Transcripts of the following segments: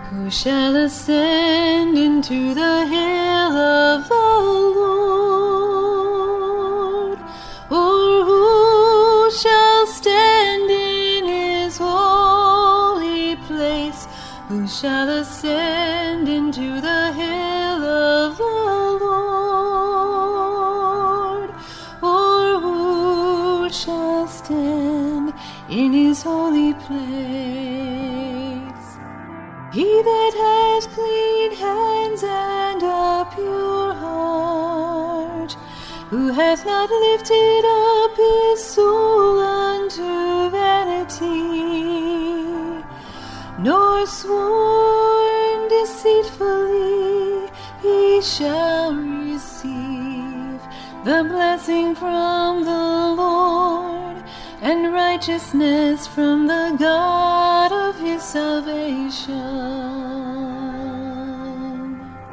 Who shall ascend into the hill of the Lord? Or who shall stand in his holy place? Who shall ascend into the hill of the Lord? Or who shall stand in his holy place? He that has clean hands and a pure heart, who hath not lifted up his soul unto vanity, nor sworn deceitfully, he shall receive the blessing from the Lord, and righteousness from the God of his salvation.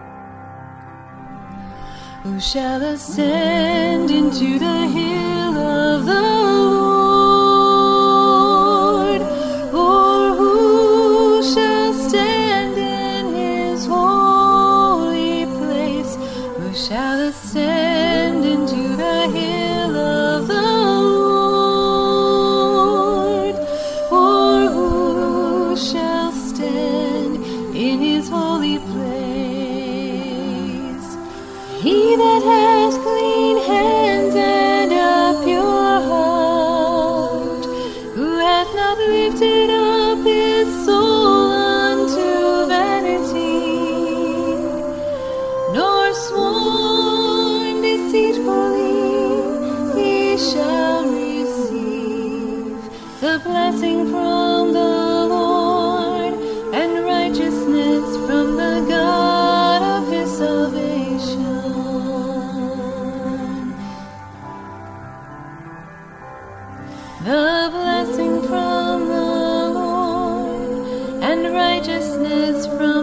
Who shall ascend into the hill of the Lord? Or who shall stand in his holy place? Who shall ascend into the hill of the Lord? Or who shall stand in his holy place? He that has clean hands and a pure heart, who hath not lifted up his soul unto vanity, nor sworn deceitfully, he shall receive the blessing from the Lord, and righteousness from the God of his salvation. The blessing from the Lord, and righteousness from